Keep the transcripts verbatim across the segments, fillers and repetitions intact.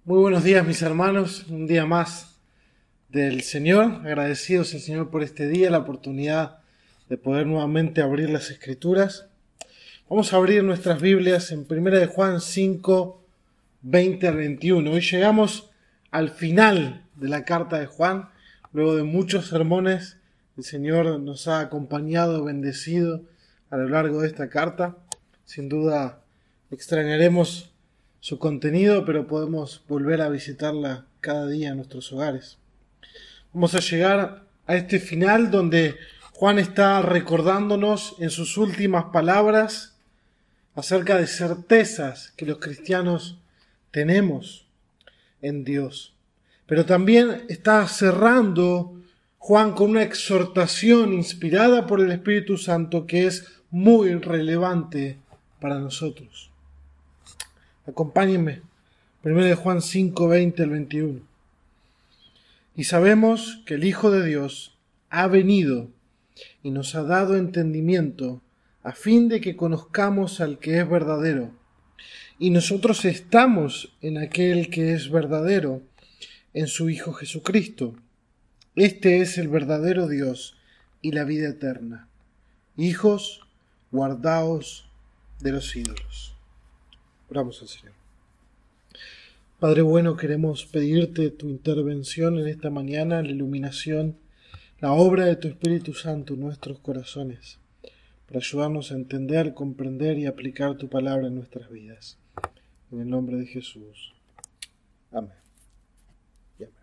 Muy buenos días, mis hermanos, un día más del Señor, agradecidos al Señor por este día, la oportunidad de poder nuevamente abrir las Escrituras. Vamos a abrir nuestras Biblias en primera de Juan cinco, veinte al veintiuno. Hoy llegamos al final de la carta de Juan, luego de muchos sermones, el Señor nos ha acompañado, bendecido a lo largo de esta carta. Sin duda extrañaremos su contenido, pero podemos volver a visitarla cada día en nuestros hogares. Vamos a llegar a este final donde Juan está recordándonos en sus últimas palabras acerca de certezas que los cristianos tenemos en Dios. Pero también está cerrando Juan con una exhortación inspirada por el Espíritu Santo que es muy relevante para nosotros. Acompáñenme, primero de Juan cinco, veinte al veintiuno. Y sabemos que el Hijo de Dios ha venido y nos ha dado entendimiento a fin de que conozcamos al que es verdadero. Y nosotros estamos en aquel que es verdadero, en su Hijo Jesucristo. Este es el verdadero Dios y la vida eterna. Hijos, guardaos de los ídolos. Oramos al Señor. Padre bueno, queremos pedirte tu intervención en esta mañana, la iluminación, la obra de tu Espíritu Santo en nuestros corazones, para ayudarnos a entender, comprender y aplicar tu palabra en nuestras vidas. En el nombre de Jesús. Amén. Y amén.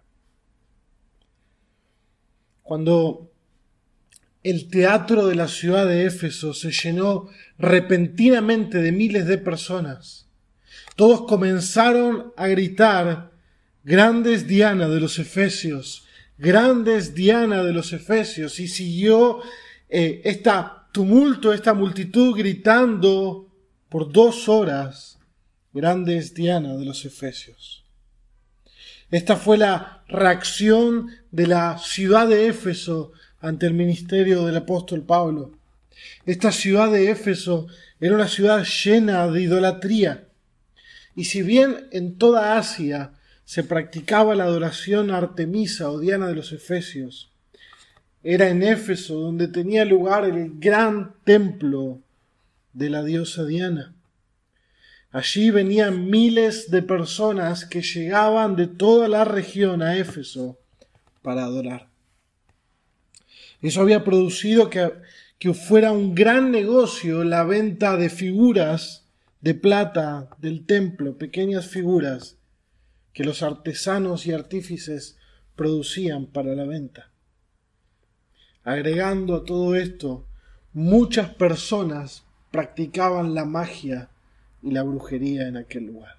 Cuando el teatro de la ciudad de Éfeso se llenó repentinamente de miles de personas, todos comenzaron a gritar: grandes Diana de los Efesios, grandes Diana de los Efesios. Y siguió eh, este tumulto, esta multitud gritando por dos horas: grandes Diana de los Efesios. Esta fue la reacción de la ciudad de Éfeso ante el ministerio del apóstol Pablo. Esta ciudad de Éfeso era una ciudad llena de idolatría. Y si bien en toda Asia se practicaba la adoración a Artemisa o Diana de los Efesios, era en Éfeso donde tenía lugar el gran templo de la diosa Diana. Allí venían miles de personas que llegaban de toda la región a Éfeso para adorar. Eso había producido que, que fuera un gran negocio la venta de figuras de plata del templo, pequeñas figuras que los artesanos y artífices producían para la venta. Agregando a todo esto, muchas personas practicaban la magia y la brujería en aquel lugar.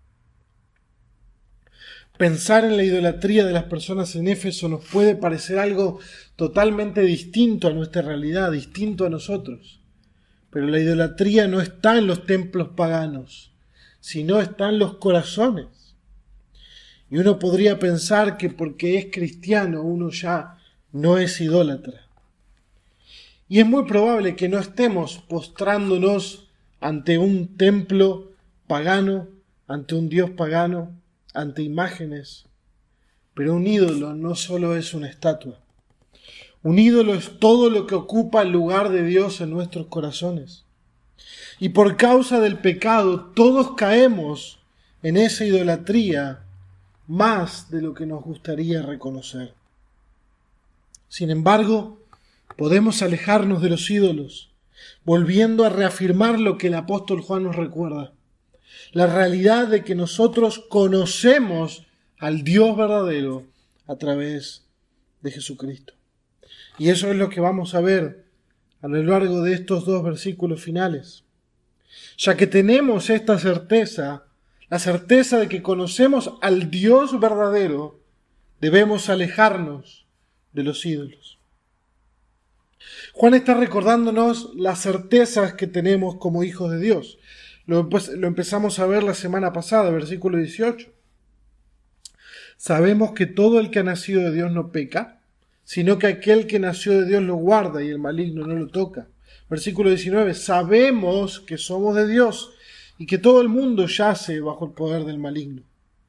Pensar en la idolatría de las personas en Éfeso nos puede parecer algo totalmente distinto a nuestra realidad, distinto a nosotros. Pero la idolatría no está en los templos paganos, sino está en los corazones. Y uno podría pensar que porque es cristiano uno ya no es idólatra. Y es muy probable que no estemos postrándonos ante un templo pagano, ante un dios pagano, ante imágenes. Pero un ídolo no solo es una estatua. Un ídolo es todo lo que ocupa el lugar de Dios en nuestros corazones. Y por causa del pecado, todos caemos en esa idolatría más de lo que nos gustaría reconocer. Sin embargo, podemos alejarnos de los ídolos, volviendo a reafirmar lo que el apóstol Juan nos recuerda: la realidad de que nosotros conocemos al Dios verdadero a través de Jesucristo. Y eso es lo que vamos a ver a lo largo de estos dos versículos finales. Ya que tenemos esta certeza, la certeza de que conocemos al Dios verdadero, debemos alejarnos de los ídolos. Juan está recordándonos las certezas que tenemos como hijos de Dios. Lo, lo empezamos a ver la semana pasada, versículo dieciocho. Sabemos que todo el que ha nacido de Dios no peca, sino que aquel que nació de Dios lo guarda y el maligno no lo toca. Versículo diecinueve, sabemos que somos de Dios y que todo el mundo yace bajo el poder del maligno.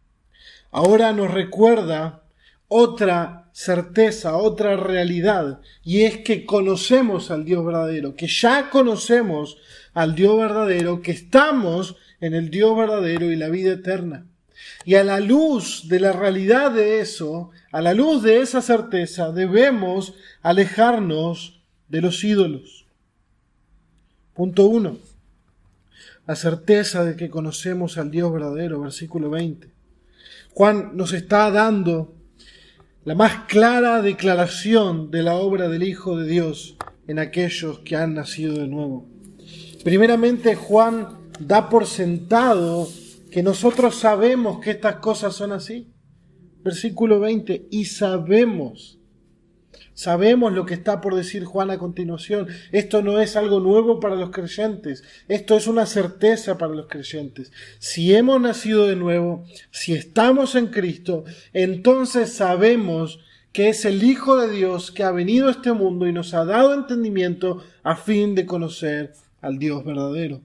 ahora nos recuerda otra certeza, otra realidad, y es que conocemos al Dios verdadero, que ya conocemos al Dios verdadero, que estamos en el Dios verdadero y la vida eterna. Y a la luz de la realidad de eso, a la luz de esa certeza, debemos alejarnos de los ídolos. Punto uno. La certeza de que conocemos al Dios verdadero, versículo veinte. Juan nos está dando la más clara declaración de la obra del Hijo de Dios en aquellos que han nacido de nuevo. Primeramente, Juan da por sentado que nosotros sabemos que estas cosas son así. Versículo veinte, y sabemos. Sabemos lo que está por decir Juan a continuación. Esto no es algo nuevo para los creyentes. Esto es una certeza para los creyentes. Si hemos nacido de nuevo, si estamos en Cristo, entonces sabemos que es el Hijo de Dios que ha venido a este mundo y nos ha dado entendimiento a fin de conocer al Dios verdadero.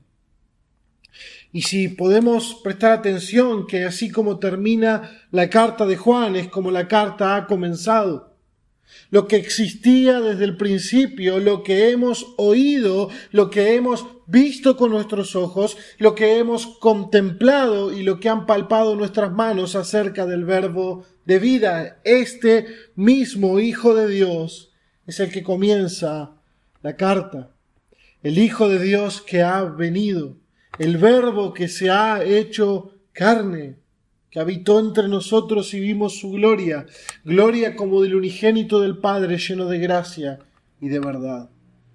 Y si podemos prestar atención que así como termina la carta de Juan, es como la carta ha comenzado. Lo que existía desde el principio, lo que hemos oído, lo que hemos visto con nuestros ojos, lo que hemos contemplado y lo que han palpado nuestras manos acerca del verbo de vida. Este mismo Hijo de Dios es el que comienza la carta. El Hijo de Dios que ha venido, el Verbo que se ha hecho carne, que habitó entre nosotros y vimos su gloria, gloria como del unigénito del Padre, lleno de gracia y de verdad.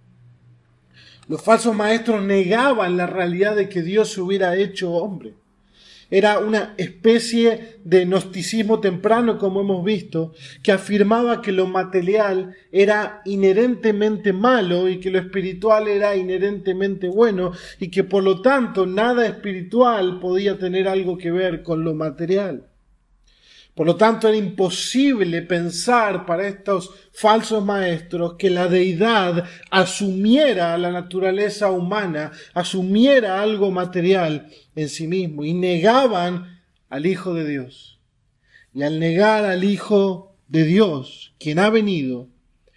Los falsos maestros negaban la realidad de que Dios se hubiera hecho hombre. Era una especie de gnosticismo temprano, como hemos visto, que afirmaba que lo material era inherentemente malo y que lo espiritual era inherentemente bueno y que por lo tanto nada espiritual podía tener algo que ver con lo material. Por lo tanto, era imposible pensar para estos falsos maestros que la deidad asumiera la naturaleza humana, asumiera algo material en sí mismo, y negaban al Hijo de Dios. Y al negar al Hijo de Dios, quien ha venido,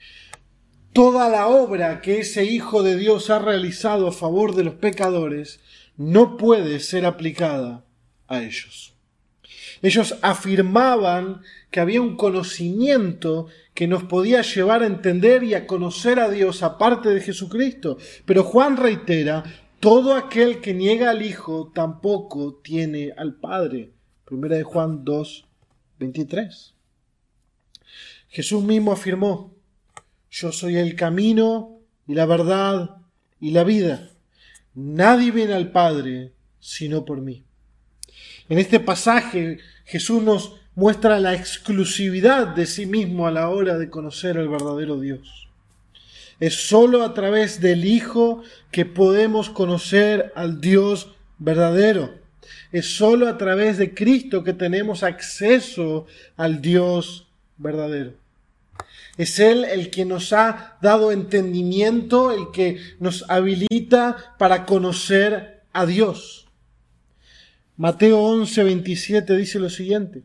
toda la obra que ese Hijo de Dios ha realizado a favor de los pecadores no puede ser aplicada a ellos. Ellos afirmaban que había un conocimiento que nos podía llevar a entender y a conocer a Dios aparte de Jesucristo. Pero Juan reitera, todo aquel que niega al Hijo tampoco tiene al Padre. Primera de Juan dos, veintitrés. Jesús mismo afirmó, yo soy el camino y la verdad y la vida. Nadie viene al Padre sino por mí. En este pasaje Jesús nos muestra la exclusividad de sí mismo a la hora de conocer al verdadero Dios. Es sólo a través del Hijo que podemos conocer al Dios verdadero. Es sólo a través de Cristo que tenemos acceso al Dios verdadero. Es Él el que nos ha dado entendimiento, el que nos habilita para conocer a Dios. Mateo once, veintisiete dice lo siguiente.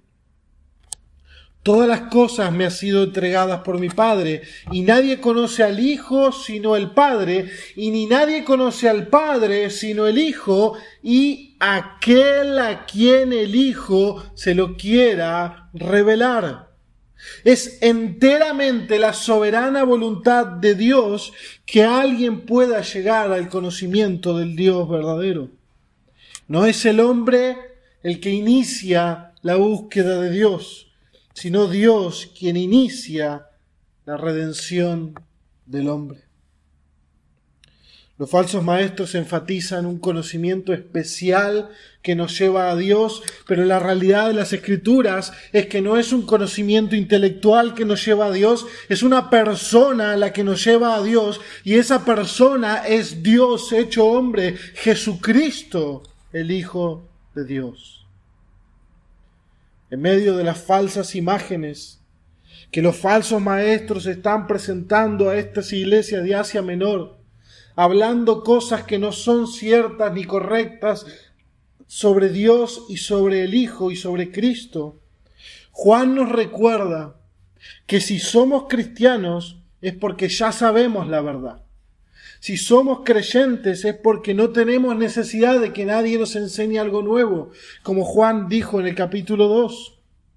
Todas las cosas me han sido entregadas por mi Padre, y nadie conoce al Hijo sino el Padre, y ni nadie conoce al Padre sino el Hijo, y aquel a quien el Hijo se lo quiera revelar. Es enteramente la soberana voluntad de Dios que alguien pueda llegar al conocimiento del Dios verdadero. No es el hombre el que inicia la búsqueda de Dios, sino Dios quien inicia la redención del hombre. Los falsos maestros enfatizan un conocimiento especial que nos lleva a Dios, pero la realidad de las Escrituras es que no es un conocimiento intelectual que nos lleva a Dios, es una persona la que nos lleva a Dios, y esa persona es Dios hecho hombre, Jesucristo, el Hijo de Dios. En medio de las falsas imágenes que los falsos maestros están presentando a estas iglesias de Asia Menor, hablando cosas que no son ciertas ni correctas sobre Dios y sobre el Hijo y sobre Cristo, Juan nos recuerda que si somos cristianos es porque ya sabemos la verdad. Si somos creyentes es porque no tenemos necesidad de que nadie nos enseñe algo nuevo, como Juan dijo en el capítulo dos.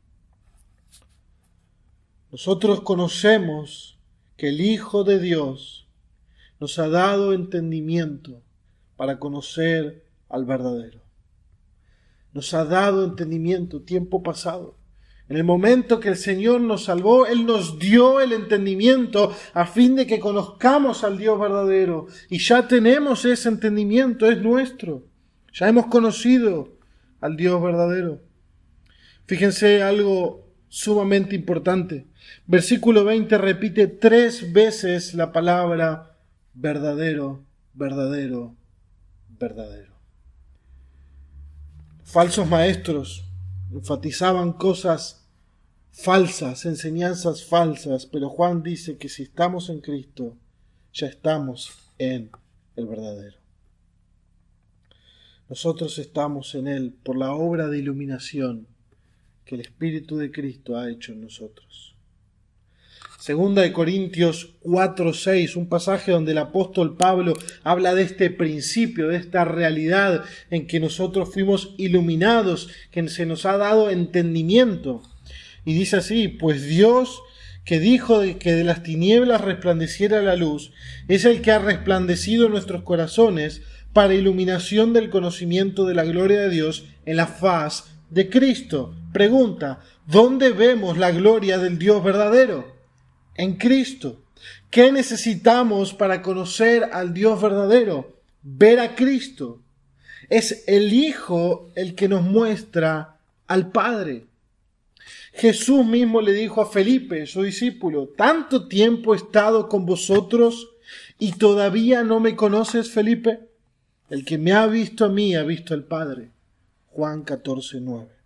Nosotros conocemos que el Hijo de Dios nos ha dado entendimiento para conocer al verdadero. Nos ha dado entendimiento, tiempo pasado. En el momento que el Señor nos salvó, Él nos dio el entendimiento a fin de que conozcamos al Dios verdadero. Y ya tenemos ese entendimiento, es nuestro. Ya hemos conocido al Dios verdadero. Fíjense algo sumamente importante. Versículo veinte repite tres veces la palabra verdadero, verdadero, verdadero. Falsos maestros enfatizaban cosas falsas, enseñanzas falsas, pero Juan dice que si estamos en Cristo, ya estamos en el verdadero. Nosotros estamos en Él por la obra de iluminación que el Espíritu de Cristo ha hecho en nosotros. Segunda de Corintios cuatro seis, un pasaje donde el apóstol Pablo habla de este principio, de esta realidad en que nosotros fuimos iluminados, que se nos ha dado entendimiento. Y dice así: pues Dios, que dijo que de las tinieblas resplandeciera la luz, es el que ha resplandecido en nuestros corazones para iluminación del conocimiento de la gloria de Dios en la faz de Cristo. Pregunta: ¿dónde vemos la gloria del Dios verdadero? En Cristo. ¿Qué necesitamos para conocer al Dios verdadero? Ver a Cristo. Es el Hijo el que nos muestra al Padre. Jesús mismo le dijo a Felipe, su discípulo: ¿tanto tiempo he estado con vosotros y todavía no me conoces, Felipe? El que me ha visto a mí ha visto al Padre. Juan catorce nueve.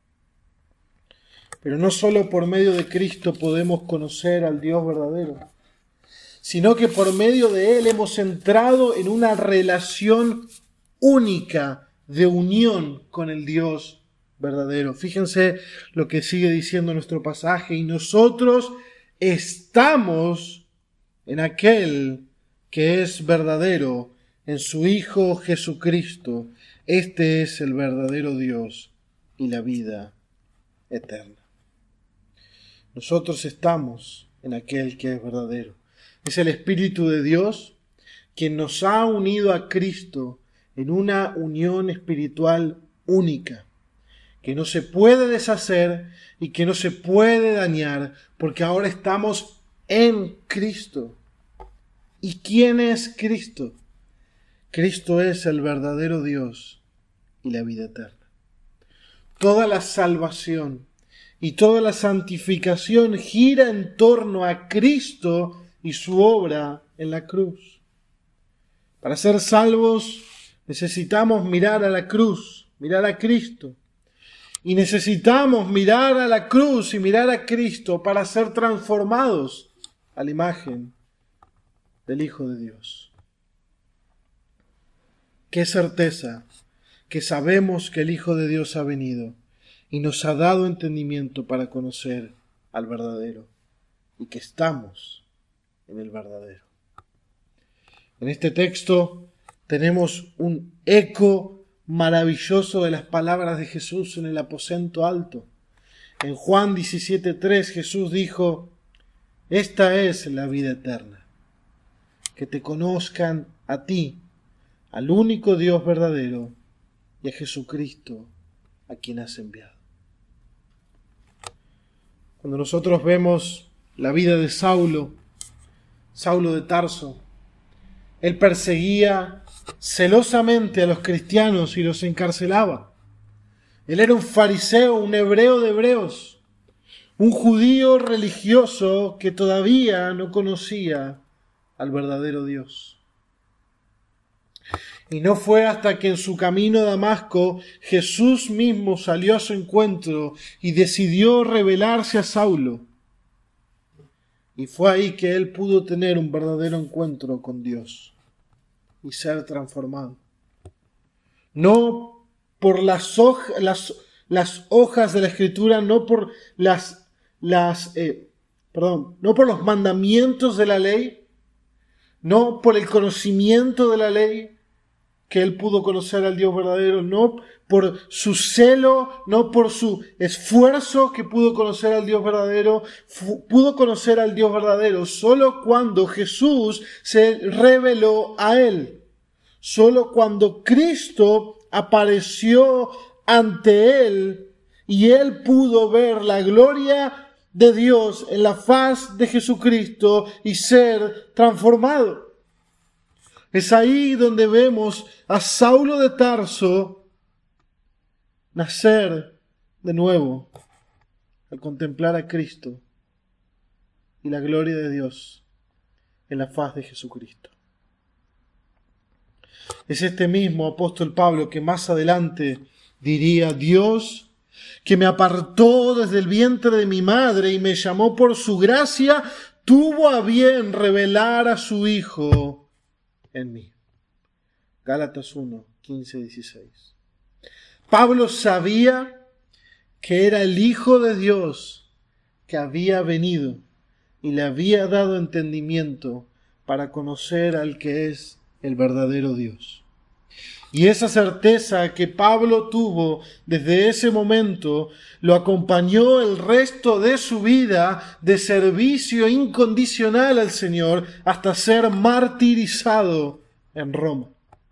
Pero no solo por medio de Cristo podemos conocer al Dios verdadero, sino que por medio de Él hemos entrado en una relación única de unión con el Dios verdadero. Fíjense lo que sigue diciendo nuestro pasaje: y nosotros estamos en aquel que es verdadero, en su Hijo Jesucristo. Este es el verdadero Dios y la vida eterna. Nosotros estamos en aquel que es verdadero. Es el Espíritu de Dios quien nos ha unido a Cristo en una unión espiritual única, que no se puede deshacer y que no se puede dañar, porque ahora estamos en Cristo. ¿Y quién es Cristo? Cristo es el verdadero Dios y la vida eterna. Toda la salvación y toda la santificación gira en torno a Cristo y su obra en la cruz. Para ser salvos necesitamos mirar a la cruz, mirar a Cristo. Y necesitamos mirar a la cruz y mirar a Cristo para ser transformados a la imagen del Hijo de Dios. Qué certeza que sabemos que el Hijo de Dios ha venido y nos ha dado entendimiento para conocer al verdadero, y que estamos en el verdadero. En este texto tenemos un eco maravilloso de las palabras de Jesús en el aposento alto. En Juan diecisiete tres Jesús dijo: esta es la vida eterna, que te conozcan a ti, al único Dios verdadero, y a Jesucristo, a quien has enviado. Cuando nosotros vemos la vida de Saulo, Saulo de Tarso, él perseguía celosamente a los cristianos y los encarcelaba. Él era un fariseo, un hebreo de hebreos, un judío religioso que todavía no conocía al verdadero Dios. Y no fue hasta que en su camino a Damasco Jesús mismo salió a su encuentro y decidió revelarse a Saulo. Y fue ahí que él pudo tener un verdadero encuentro con Dios y ser transformado. No por las, hoj- las, las hojas de la Escritura, no por las, las eh, perdón, no por los mandamientos de la ley, no por el conocimiento de la ley, que él pudo conocer al Dios verdadero, no por su celo, no por su esfuerzo que pudo conocer al Dios verdadero, fu- pudo conocer al Dios verdadero solo cuando Jesús se reveló a él, solo cuando Cristo apareció ante él y él pudo ver la gloria de Dios en la faz de Jesucristo y ser transformado. Es ahí donde vemos a Saulo de Tarso nacer de nuevo al contemplar a Cristo y la gloria de Dios en la faz de Jesucristo. Es este mismo apóstol Pablo que más adelante diría: Dios, que me apartó desde el vientre de mi madre y me llamó por su gracia, tuvo a bien revelar a su Hijo en mí. Gálatas uno, quince, dieciséis. Pablo sabía que era el Hijo de Dios que había venido y le había dado entendimiento para conocer al que es el verdadero Dios. Y esa certeza que Pablo tuvo desde ese momento lo acompañó el resto de su vida de servicio incondicional al Señor hasta ser martirizado en Roma.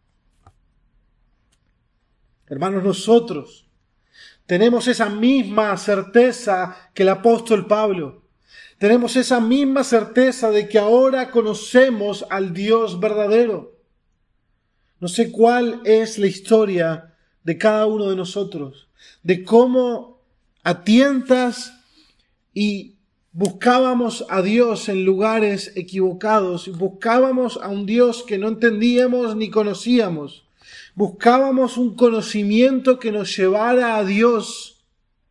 Hermanos, nosotros tenemos esa misma certeza que el apóstol Pablo. Tenemos esa misma certeza de que ahora conocemos al Dios verdadero. No sé cuál es la historia de cada uno de nosotros, de cómo a tientas y buscábamos a Dios en lugares equivocados, y buscábamos a un Dios que no entendíamos ni conocíamos. Buscábamos un conocimiento que nos llevara a Dios.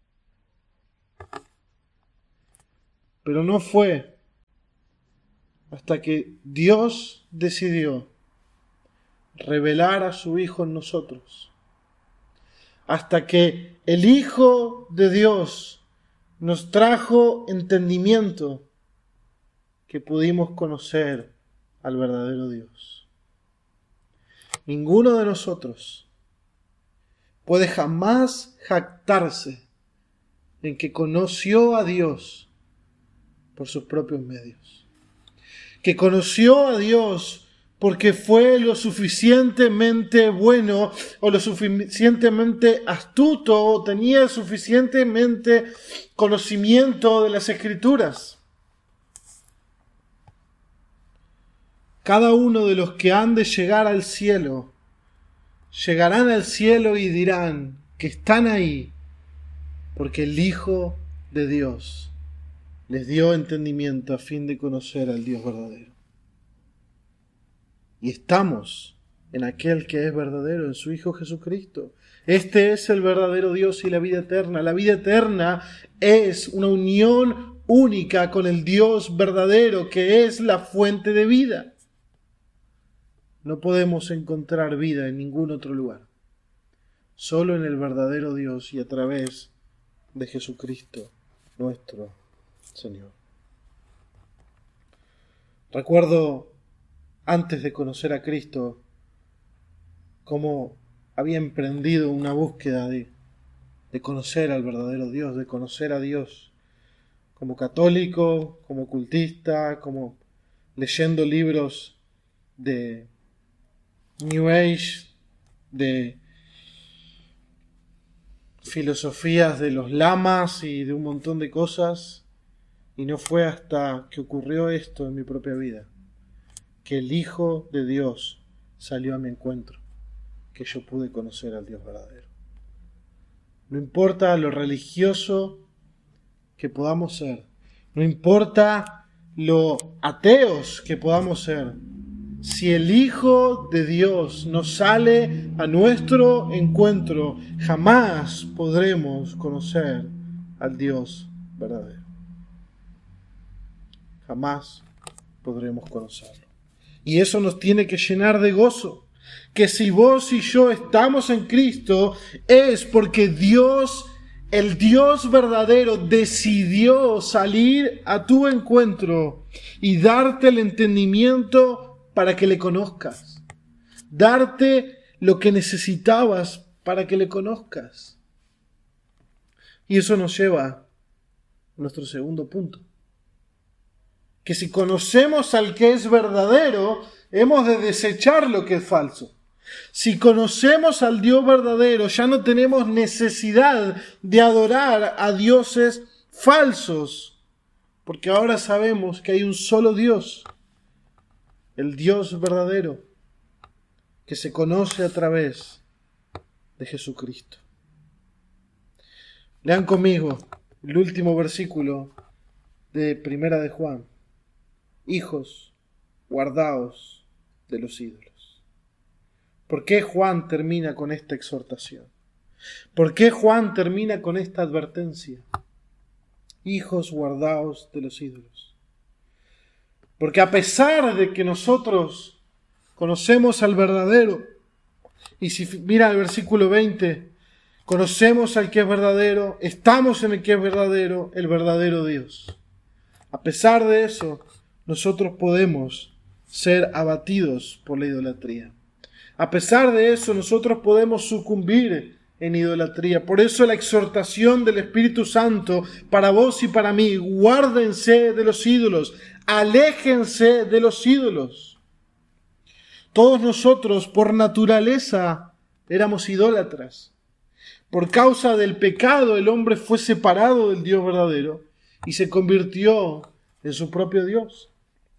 Pero no fue hasta que Dios decidió revelar a su Hijo en nosotros, hasta que el Hijo de Dios nos trajo entendimiento, que pudimos conocer al verdadero Dios. Ninguno de nosotros puede jamás jactarse en que conoció a Dios por sus propios medios, que conoció a Dios porque fue lo suficientemente bueno o lo suficientemente astuto o tenía suficientemente conocimiento de las Escrituras. Cada uno de los que han de llegar al cielo, llegarán al cielo y dirán que están ahí porque el Hijo de Dios les dio entendimiento a fin de conocer al Dios verdadero. Y estamos en aquel que es verdadero, en su Hijo Jesucristo. Este es el verdadero Dios y la vida eterna. La vida eterna es una unión única con el Dios verdadero, que es la fuente de vida. No podemos encontrar vida en ningún otro lugar. Solo en el verdadero Dios y a través de Jesucristo, nuestro Señor. Recuerdo, antes de conocer a Cristo, cómo había emprendido una búsqueda de, de conocer al verdadero Dios, de conocer a Dios, como católico, como cultista, como leyendo libros de New Age, de filosofías de los lamas y de un montón de cosas, y no fue hasta que ocurrió esto en mi propia vida, que el Hijo de Dios salió a mi encuentro, que yo pude conocer al Dios verdadero. No importa lo religioso que podamos ser, no importa lo ateos que podamos ser, si el Hijo de Dios nos sale a nuestro encuentro, jamás podremos conocer al Dios verdadero. Jamás podremos conocerlo. Y eso nos tiene que llenar de gozo. que si vos y yo estamos en Cristo, es porque Dios, el Dios verdadero, decidió salir a tu encuentro y darte el entendimiento para que le conozcas. Darte lo que necesitabas para que le conozcas. Y eso nos lleva a nuestro segundo punto. Que si conocemos al que es verdadero, hemos de desechar lo que es falso. Si conocemos al Dios verdadero, ya no tenemos necesidad de adorar a dioses falsos, porque ahora sabemos que hay un solo Dios, el Dios verdadero, que se conoce a través de Jesucristo. Lean conmigo el último versículo de Primera de Juan. Hijos, guardaos de los ídolos. ¿Por qué Juan termina con esta exhortación? ¿Por qué Juan termina con esta advertencia? Hijos, guardaos de los ídolos. Porque a pesar de que nosotros conocemos al verdadero, y si mira el versículo veinte, conocemos al que es verdadero, estamos en el que es verdadero, el verdadero Dios. A pesar de eso, nosotros podemos ser abatidos por la idolatría. A pesar de eso, nosotros podemos sucumbir en idolatría. Por eso la exhortación del Espíritu Santo para vos y para mí: guárdense de los ídolos, aléjense de los ídolos. Todos nosotros, por naturaleza, éramos idólatras. Por causa del pecado, el hombre fue separado del Dios verdadero y se convirtió en su propio Dios,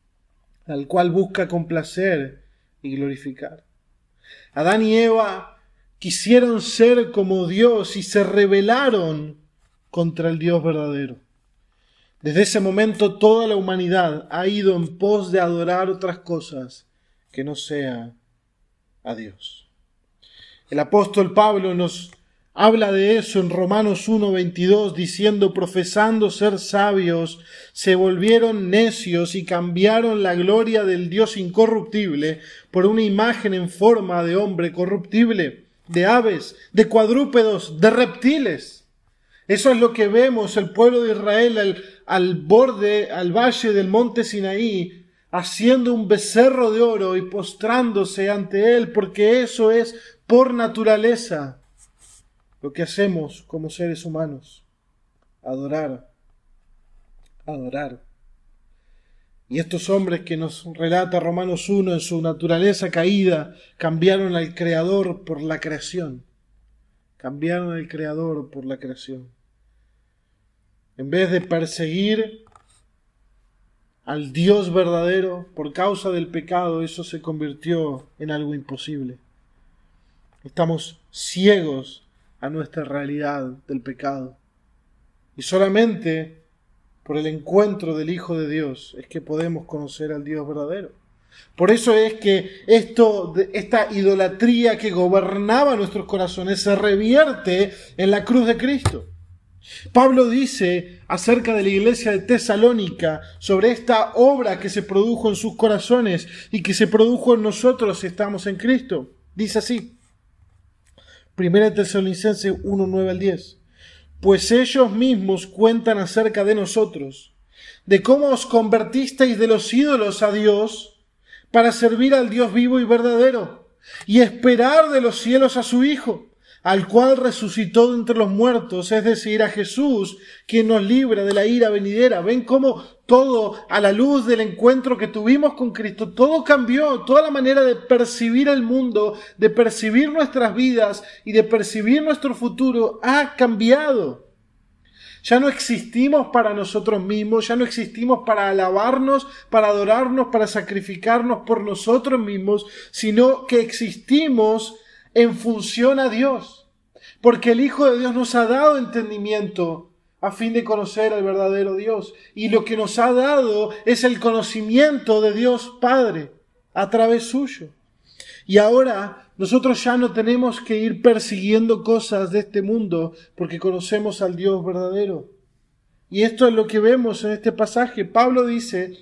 al cual busca complacer y glorificar. Adán y Eva quisieron ser como Dios y se rebelaron contra el Dios verdadero. Desde ese momento toda la humanidad ha ido en pos de adorar otras cosas que no sea a Dios. El apóstol Pablo nos habla de eso en Romanos uno veintidós, diciendo: profesando ser sabios, se volvieron necios y cambiaron la gloria del Dios incorruptible por una imagen en forma de hombre corruptible, de aves, de cuadrúpedos, de reptiles. Eso es lo que vemos el pueblo de Israel al, al borde, al valle del monte Sinaí, haciendo un becerro de oro y postrándose ante él, porque eso es por naturaleza lo que hacemos como seres humanos: adorar, adorar. Y estos hombres que nos relata Romanos uno, en su naturaleza caída, cambiaron al Creador por la creación. Cambiaron al Creador por la creación. En vez de perseguir al Dios verdadero por causa del pecado, eso se convirtió en algo imposible. Estamos ciegos a nuestra realidad del pecado. Y solamente por el encuentro del Hijo de Dios es que podemos conocer al Dios verdadero. Por eso es que esto, esta idolatría que gobernaba nuestros corazones se revierte en la cruz de Cristo. Pablo dice acerca de la iglesia de Tesalónica, sobre esta obra que se produjo en sus corazones y que se produjo en nosotros si estamos en Cristo. Dice así: Primera Tesalonicenses uno, nueve al diez. Pues ellos mismos cuentan acerca de nosotros, de cómo os convertisteis de los ídolos a Dios, para servir al Dios vivo y verdadero, y esperar de los cielos a su Hijo, al cual resucitó de entre los muertos, es decir, a Jesús, quien nos libra de la ira venidera. Ven cómo todo, a la luz del encuentro que tuvimos con Cristo, todo cambió. Toda la manera de percibir el mundo, de percibir nuestras vidas y de percibir nuestro futuro ha cambiado. Ya no existimos para nosotros mismos, ya no existimos para alabarnos, para adorarnos, para sacrificarnos por nosotros mismos, sino que existimos en función a Dios, porque el Hijo de Dios nos ha dado entendimiento a fin de conocer al verdadero Dios, y lo que nos ha dado es el conocimiento de Dios Padre a través suyo. Y ahora nosotros ya no tenemos que ir persiguiendo cosas de este mundo, porque conocemos al Dios verdadero. Y esto es lo que vemos en este pasaje. Pablo dice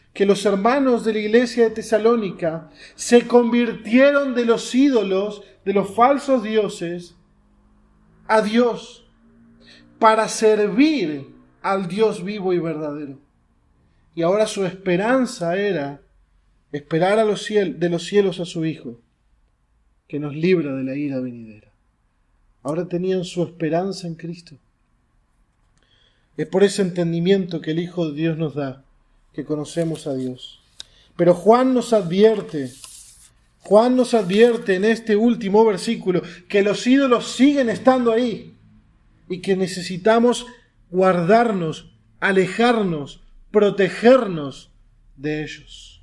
que los hermanos de la iglesia de Tesalónica se convirtieron de los ídolos, de los falsos dioses, a Dios, para servir al Dios vivo y verdadero. Y ahora su esperanza era esperar a los ciel- de los cielos a su Hijo, que nos libra de la ira venidera. Ahora tenían su esperanza en Cristo. Es por ese entendimiento que el Hijo de Dios nos da, que conocemos a Dios. Pero Juan nos advierte, Juan nos advierte en este último versículo que los ídolos siguen estando ahí y que necesitamos guardarnos, alejarnos, protegernos de ellos.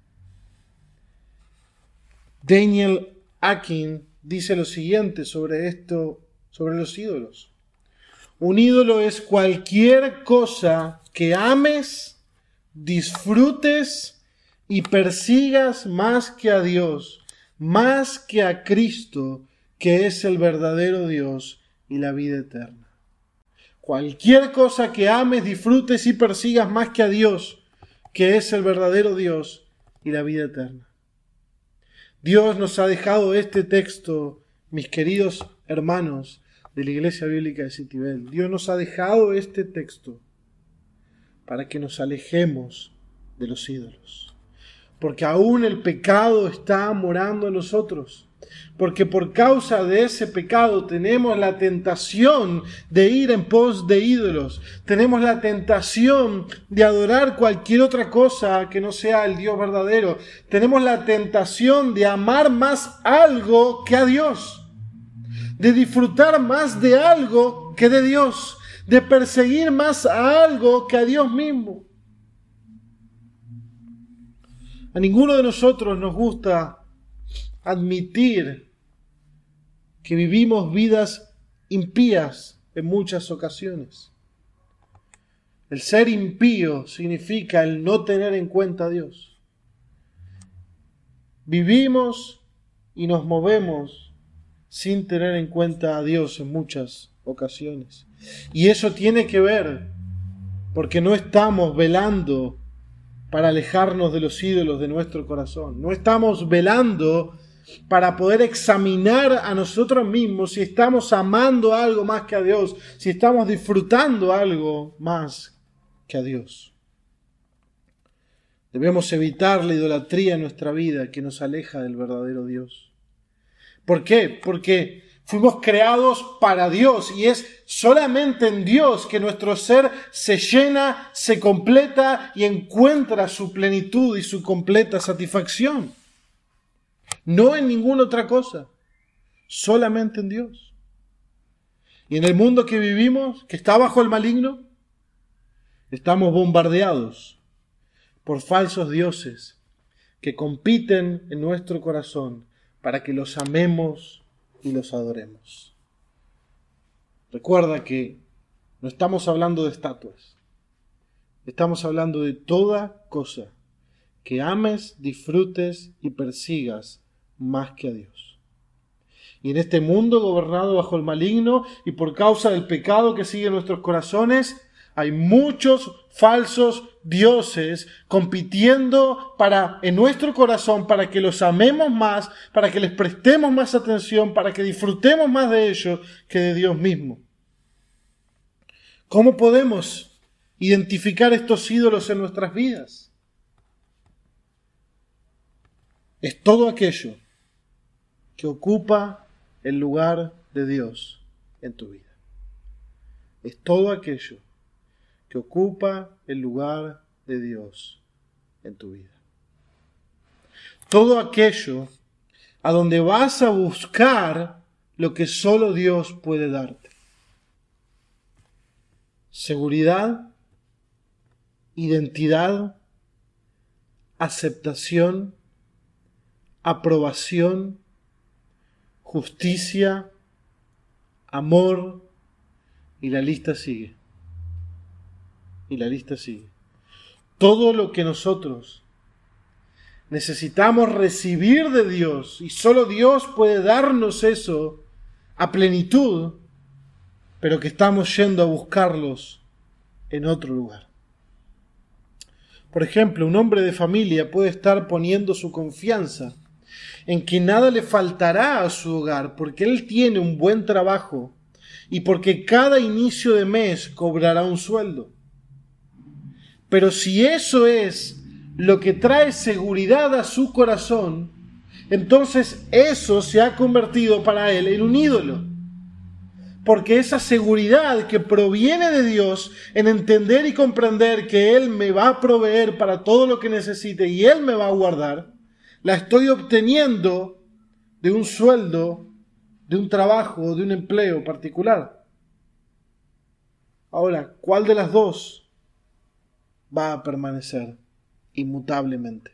Daniel Akin dice lo siguiente sobre esto, sobre los ídolos. Un ídolo es cualquier cosa que ames, disfrutes y persigas más que a Dios, más que a Cristo, que es el verdadero Dios y la vida eterna. Cualquier cosa que ames, disfrutes y persigas más que a Dios, que es el verdadero Dios y la vida eterna. Dios nos ha dejado este texto, mis queridos hermanos de la Iglesia Bíblica de Citibel. Dios nos ha dejado este texto para que nos alejemos de los ídolos. Porque aún el pecado está morando en nosotros. Porque por causa de ese pecado tenemos la tentación de ir en pos de ídolos. Tenemos la tentación de adorar cualquier otra cosa que no sea el Dios verdadero. Tenemos la tentación de amar más algo que a Dios. De disfrutar más de algo que de Dios. De perseguir más a algo que a Dios mismo. A ninguno de nosotros nos gusta admitir que vivimos vidas impías en muchas ocasiones. El ser impío significa el no tener en cuenta a Dios. Vivimos y nos movemos sin tener en cuenta a Dios en muchas ocasiones. Y eso tiene que ver porque no estamos velando para alejarnos de los ídolos de nuestro corazón. No estamos velando para poder examinar a nosotros mismos si estamos amando algo más que a Dios, si estamos disfrutando algo más que a Dios. Debemos evitar la idolatría en nuestra vida que nos aleja del verdadero Dios. ¿Por qué? Porque fuimos creados para Dios y es solamente en Dios que nuestro ser se llena, se completa y encuentra su plenitud y su completa satisfacción. No en ninguna otra cosa, solamente en Dios. Y en el mundo que vivimos, que está bajo el maligno, estamos bombardeados por falsos dioses que compiten en nuestro corazón para que los amemos y los adoremos. Recuerda que no estamos hablando de estatuas. Estamos hablando de toda cosa que ames, disfrutes y persigas más que a Dios. Y en este mundo gobernado bajo el maligno y por causa del pecado que sigue en nuestros corazones, hay muchos falsos dioses compitiendo para, en nuestro corazón para que los amemos más, para que les prestemos más atención, para que disfrutemos más de ellos que de Dios mismo. ¿Cómo podemos identificar estos ídolos en nuestras vidas? Es todo aquello que ocupa el lugar de Dios en tu vida. Es todo aquello que ocupa el lugar de Dios en tu vida. Todo aquello a donde vas a buscar lo que solo Dios puede darte. Seguridad, identidad, aceptación, aprobación, justicia, amor, y la lista sigue. Y la lista sigue. Todo lo que nosotros necesitamos recibir de Dios, y solo Dios puede darnos eso a plenitud, pero que estamos yendo a buscarlos en otro lugar. Por ejemplo, un hombre de familia puede estar poniendo su confianza en que nada le faltará a su hogar porque él tiene un buen trabajo y porque cada inicio de mes cobrará un sueldo. Pero si eso es lo que trae seguridad a su corazón, entonces eso se ha convertido para él en un ídolo. Porque esa seguridad que proviene de Dios en entender y comprender que Él me va a proveer para todo lo que necesite y Él me va a guardar, la estoy obteniendo de un sueldo, de un trabajo, de un empleo particular. Ahora, ¿cuál de las dos va a permanecer inmutablemente?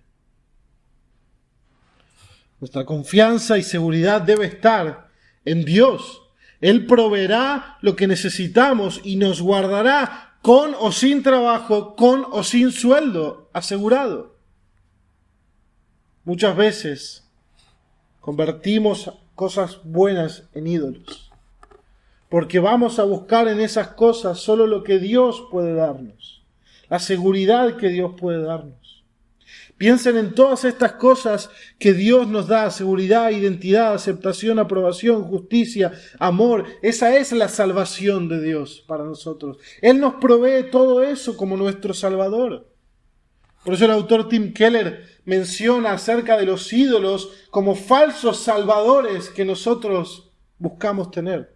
Nuestra confianza y seguridad debe estar en Dios. Él proveerá lo que necesitamos y nos guardará con o sin trabajo, con o sin sueldo asegurado. Muchas veces convertimos cosas buenas en ídolos, porque vamos a buscar en esas cosas solo lo que Dios puede darnos, la seguridad que Dios puede darnos. Piensen en todas estas cosas que Dios nos da: seguridad, identidad, aceptación, aprobación, justicia, amor. Esa es la salvación de Dios para nosotros. Él nos provee todo eso como nuestro Salvador. Por eso el autor Tim Keller menciona acerca de los ídolos como falsos salvadores que nosotros buscamos tener.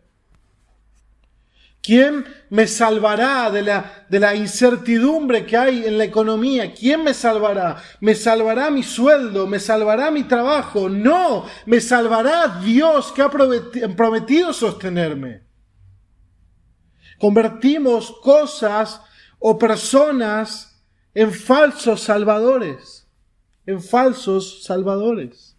¿Quién me salvará de la, de la incertidumbre que hay en la economía? ¿Quién me salvará? ¿Me salvará mi sueldo? ¿Me salvará mi trabajo? No, me salvará Dios que ha prometido sostenerme. Convertimos cosas o personas en falsos salvadores, en falsos salvadores.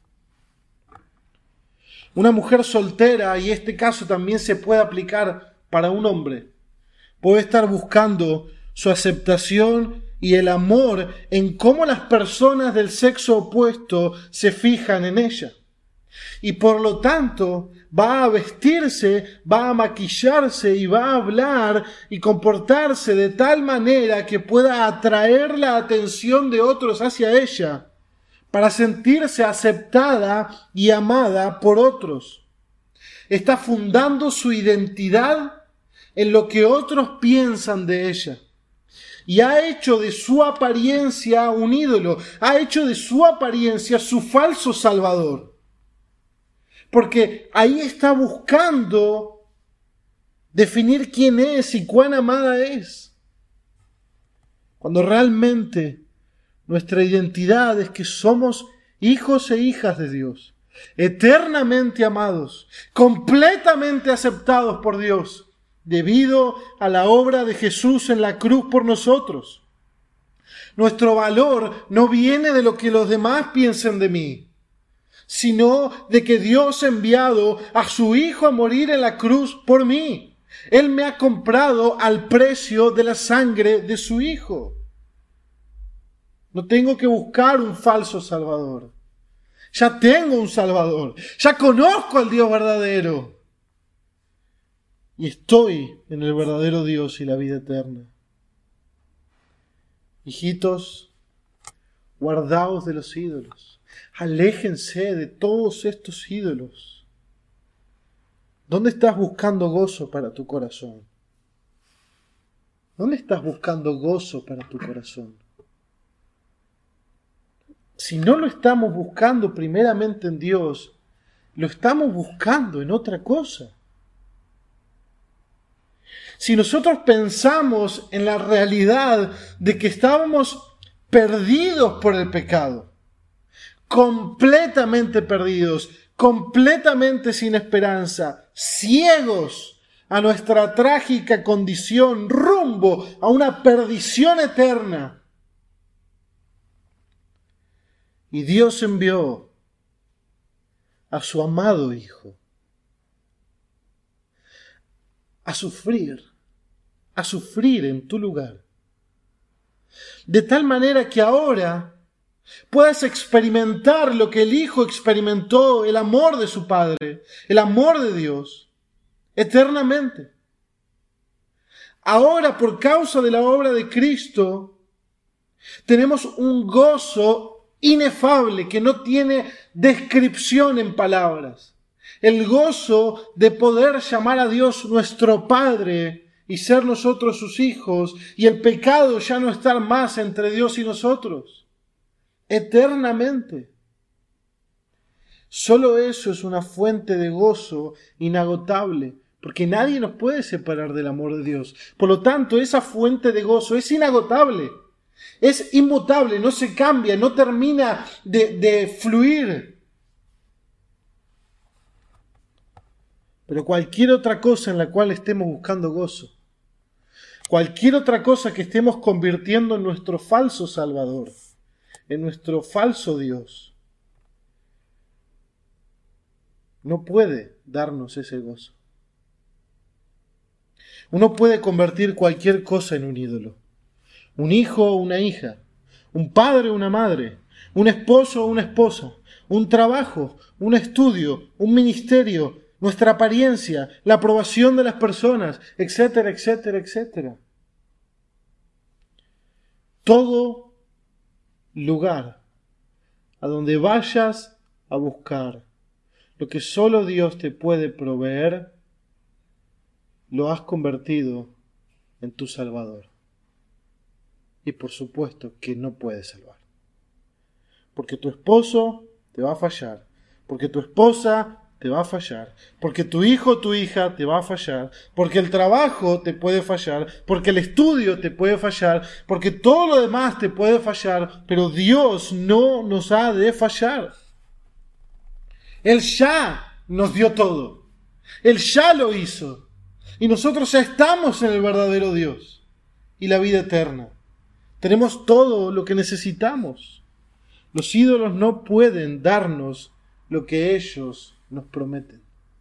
Una mujer soltera, y este caso también se puede aplicar para un hombre, puede estar buscando su aceptación y el amor en cómo las personas del sexo opuesto se fijan en ella. Y por lo tanto va a vestirse, va a maquillarse y va a hablar y comportarse de tal manera que pueda atraer la atención de otros hacia ella, para sentirse aceptada y amada por otros. Está fundando su identidad en lo que otros piensan de ella. Y ha hecho de su apariencia un ídolo. Ha hecho de su apariencia su falso salvador. Porque ahí está buscando definir quién es y cuán amada es. Cuando realmente nuestra identidad es que somos hijos e hijas de Dios, eternamente amados, completamente aceptados por Dios, debido a la obra de Jesús en la cruz por nosotros. Nuestro valor no viene de lo que los demás piensen de mí, sino de que Dios ha enviado a su Hijo a morir en la cruz por mí. Él me ha comprado al precio de la sangre de su Hijo. No tengo que buscar un falso Salvador. Ya tengo un Salvador. Ya conozco al Dios verdadero. Y estoy en el verdadero Dios y la vida eterna. Hijitos, guardaos de los ídolos. Aléjense de todos estos ídolos. ¿Dónde estás buscando gozo para tu corazón? ¿Dónde estás buscando gozo para tu corazón? Si no lo estamos buscando primeramente en Dios, lo estamos buscando en otra cosa. Si nosotros pensamos en la realidad de que estábamos perdidos por el pecado, completamente perdidos, completamente sin esperanza, ciegos a nuestra trágica condición, rumbo a una perdición eterna, y Dios envió a su amado Hijo a sufrir, a sufrir en tu lugar, de tal manera que ahora puedas experimentar lo que el Hijo experimentó, el amor de su Padre, el amor de Dios, eternamente. Ahora, por causa de la obra de Cristo, Tenemos un gozo inefable que no tiene descripción en palabras. El gozo de poder llamar a Dios nuestro Padre y ser nosotros sus hijos, y el pecado ya no estar más entre Dios y nosotros, eternamente. Solo eso es una fuente de gozo inagotable, porque nadie nos puede separar del amor de Dios. Por lo tanto, esa fuente de gozo es inagotable, es inmutable, no se cambia, no termina de, de fluir. Pero cualquier otra cosa en la cual estemos buscando gozo, cualquier otra cosa que estemos convirtiendo en nuestro falso Salvador, en nuestro falso Dios, no puede darnos ese gozo. Uno puede convertir cualquier cosa en un ídolo. Un hijo o una hija, un padre o una madre, un esposo o una esposa, un trabajo, un estudio, un ministerio, nuestra apariencia, la aprobación de las personas, etcétera, etcétera, etcétera. Todo lugar a donde vayas a buscar lo que solo Dios te puede proveer, lo has convertido en tu Salvador. Y por supuesto que no puedes salvar. Porque tu esposo te va a fallar. Porque tu esposa te va a fallar. Porque tu hijo o tu hija te va a fallar. Porque el trabajo te puede fallar. Porque el estudio te puede fallar. Porque todo lo demás te puede fallar. Pero Dios no nos ha de fallar. Él ya nos dio todo. Él ya lo hizo. Y nosotros ya estamos en el verdadero Dios y la vida eterna. Tenemos todo lo que necesitamos. Los ídolos no pueden darnos lo que ellos nos prometen.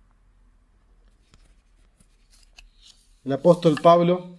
El apóstol Pablo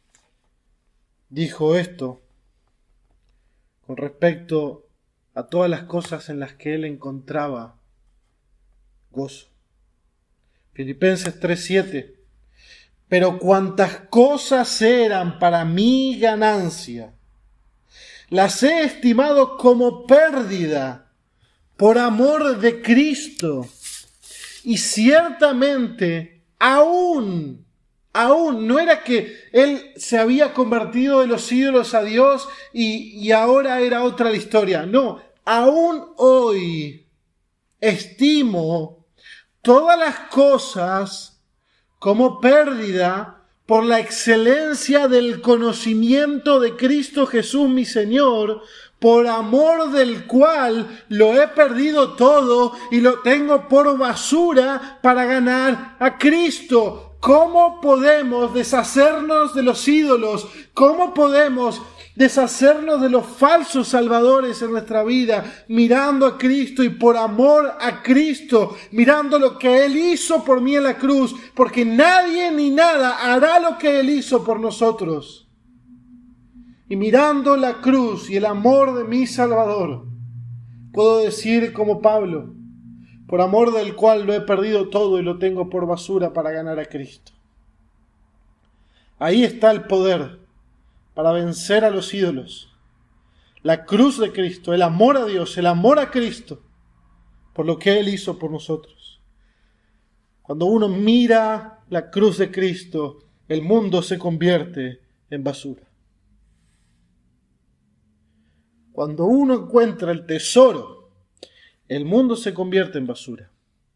dijo esto con respecto a todas las cosas en las que él encontraba gozo. Filipenses tres siete. Pero cuantas cosas eran para mi ganancia, las he estimado como pérdida por amor de Cristo. Y ciertamente, aún, aún, no era que él se había convertido de los ídolos a Dios y, y ahora era otra la historia. No, aún hoy estimo todas las cosas como pérdida por la excelencia del conocimiento de Cristo Jesús mi Señor, por amor del cual lo he perdido todo y lo tengo por basura para ganar a Cristo. ¿Cómo podemos deshacernos de los ídolos? ¿Cómo podemos deshacernos de los falsos salvadores en nuestra vida, mirando a Cristo y por amor a Cristo, mirando lo que Él hizo por mí en la cruz, porque nadie ni nada hará lo que Él hizo por nosotros? Y mirando la cruz y el amor de mi Salvador, puedo decir como Pablo, por amor del cual lo he perdido todo y lo tengo por basura para ganar a Cristo. Ahí está el poder para vencer a los ídolos. La cruz de Cristo, el amor a Dios, el amor a Cristo, por lo que Él hizo por nosotros. Cuando uno mira la cruz de Cristo, el mundo se convierte en basura. Cuando uno encuentra el tesoro, el mundo se convierte en basura.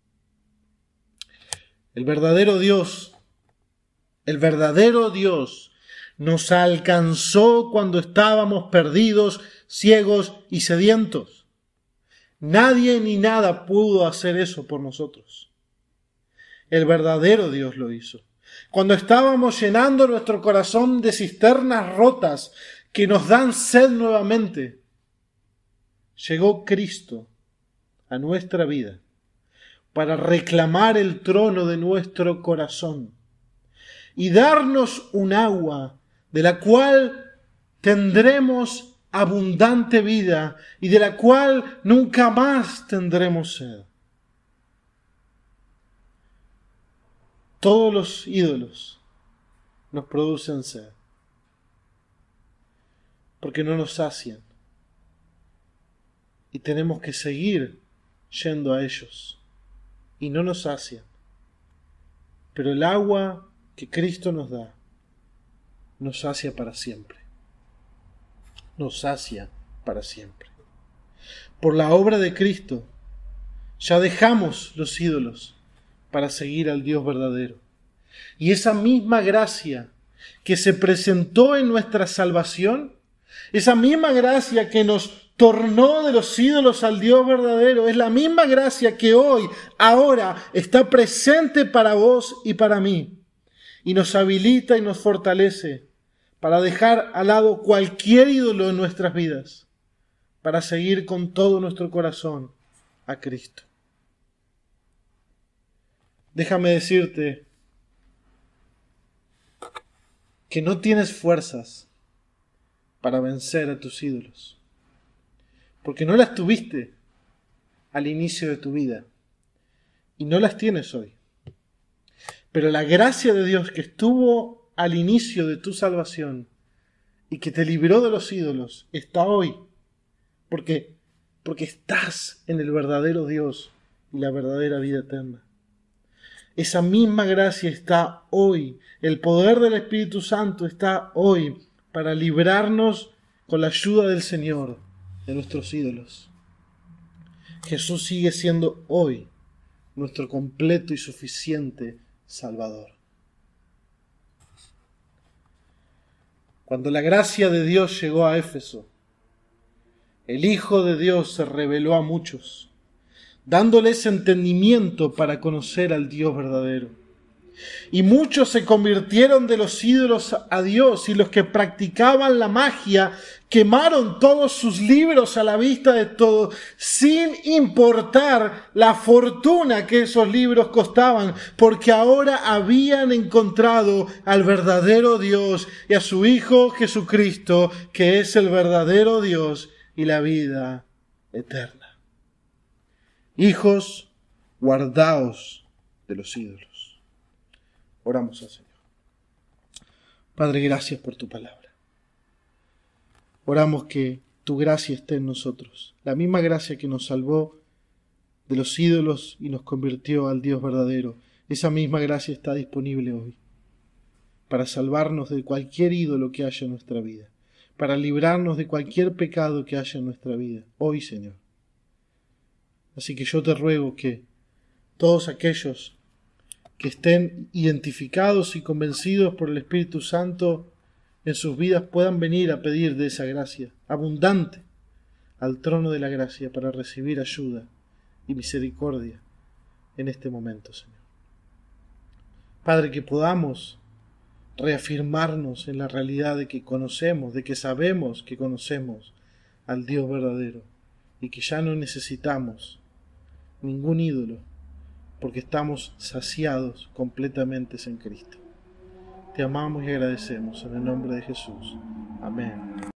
El verdadero Dios, el verdadero Dios, nos alcanzó cuando estábamos perdidos, ciegos y sedientos. Nadie ni nada pudo hacer eso por nosotros. El verdadero Dios lo hizo. Cuando estábamos llenando nuestro corazón de cisternas rotas que nos dan sed nuevamente, llegó Cristo a nuestra vida para reclamar el trono de nuestro corazón y darnos un agua de la cual tendremos abundante vida y de la cual nunca más tendremos sed. Todos los ídolos nos producen sed. porque no nos sacian. Y tenemos que seguir yendo a ellos. Y no nos sacian. Pero el agua que Cristo nos da nos sacia para siempre. Nos sacia para siempre. Por la obra de Cristo ya dejamos los ídolos para seguir al Dios verdadero. Y esa misma gracia que se presentó en nuestra salvación, esa misma gracia que nos tornó de los ídolos al Dios verdadero, es la misma gracia que hoy, ahora, está presente para vos y para mí. Y nos habilita y nos fortalece para dejar al lado cualquier ídolo en nuestras vidas, para seguir con todo nuestro corazón a Cristo. Déjame decirte que no tienes fuerzas para vencer a tus ídolos, porque no las tuviste al inicio de tu vida y no las tienes hoy. Pero la gracia de Dios que estuvo al inicio de tu salvación y que te libró de los ídolos está hoy, porque, porque estás en el verdadero Dios y la verdadera vida eterna. Esa misma gracia está hoy. El poder del Espíritu Santo está hoy para librarnos con la ayuda del Señor de nuestros ídolos. Jesús sigue siendo hoy nuestro completo y suficiente Salvador. Cuando la gracia de Dios llegó a Éfeso, el Hijo de Dios se reveló a muchos, dándoles entendimiento para conocer al Dios verdadero. Y muchos se convirtieron de los ídolos a Dios, y los que practicaban la magia quemaron todos sus libros a la vista de todos, sin importar la fortuna que esos libros costaban, porque ahora habían encontrado al verdadero Dios y a su Hijo Jesucristo, que es el verdadero Dios y la vida eterna. Hijos, guardaos de los ídolos. Oramos al Señor. Padre, gracias por tu palabra. Oramos que tu gracia esté en nosotros. La misma gracia que nos salvó de los ídolos y nos convirtió al Dios verdadero. Esa misma gracia está disponible hoy para salvarnos de cualquier ídolo que haya en nuestra vida, para librarnos de cualquier pecado que haya en nuestra vida. Hoy, Señor. Así que yo te ruego que todos aquellos que estén identificados y convencidos por el Espíritu Santo en sus vidas puedan venir a pedir de esa gracia abundante al trono de la gracia para recibir ayuda y misericordia en este momento, Señor. Padre, que podamos reafirmarnos en la realidad de que conocemos, de que sabemos que conocemos al Dios verdadero y que ya no necesitamos ningún ídolo, porque estamos saciados completamente en Cristo. Te amamos y agradecemos en el nombre de Jesús. Amén.